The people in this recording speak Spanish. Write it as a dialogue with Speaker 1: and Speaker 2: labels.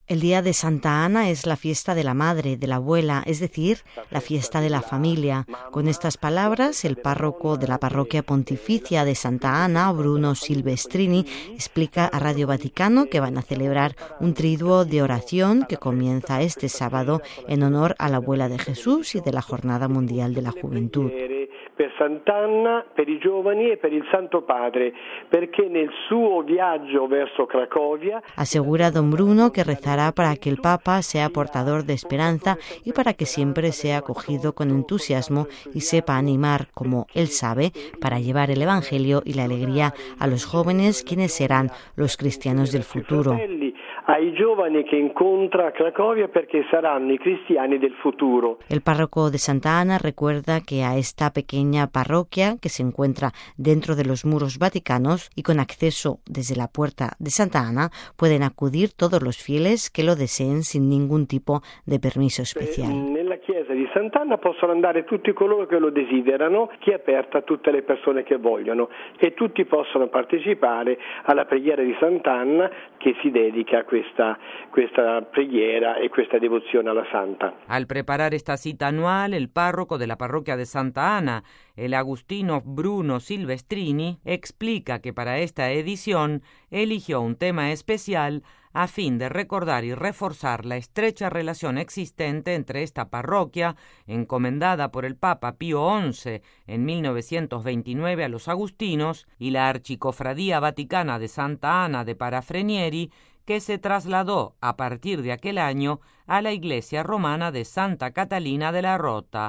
Speaker 1: El día de Santa Ana es la fiesta de la madre, de la abuela, es decir, la fiesta de la familia. Con estas palabras, el párroco de la parroquia pontificia de Santa Ana, Bruno Silvestrini, explica a Radio Vaticano que van a celebrar un triduo de oración que comienza este sábado en honor a la abuela de Jesús y de la Jornada Mundial de la Juventud.
Speaker 2: Per Sant'Anna, per i giovani e per il Santo Padre, perché nel suo viaggio verso Cracovia...
Speaker 1: Asegura don Bruno que rezará para que el Papa sea portador de esperanza y para que siempre sea acogido con entusiasmo y sepa animar, como él sabe, para llevar el Evangelio y la alegría a los jóvenes, quienes serán los cristianos del futuro.
Speaker 2: Ai giovani che incontra a Cracovia perché saranno i cristiani del futuro.
Speaker 1: El párroco de Santa Ana recuerda que a esta pequeña parroquia, que se encuentra dentro de los muros vaticanos y con acceso desde la puerta de Santa Ana, pueden acudir todos los fieles que lo deseen sin ningún tipo de permiso especial.
Speaker 2: Nella chiesa di Sant'Anna possono andare tutti coloro che lo desiderano, che è aperta a tutte le persone che vogliono, e tutti possono partecipare alla preghiera di Sant'Anna che si dedica a questa preghiera e questa devozione alla Santa.
Speaker 3: Al preparar esta cita anual, el párroco de la parroquia de Santa Ana, el agustino Bruno Silvestrini, explica que para esta edición eligió un tema especial a fin de recordar y reforzar la estrecha relación existente entre esta parroquia, encomendada por el Papa Pío XI en 1929 a los agustinos, y la Archicofradía Vaticana de Santa Ana de Parafrenieri, que se trasladó a partir de aquel año a la iglesia romana de Santa Catalina de la Rota.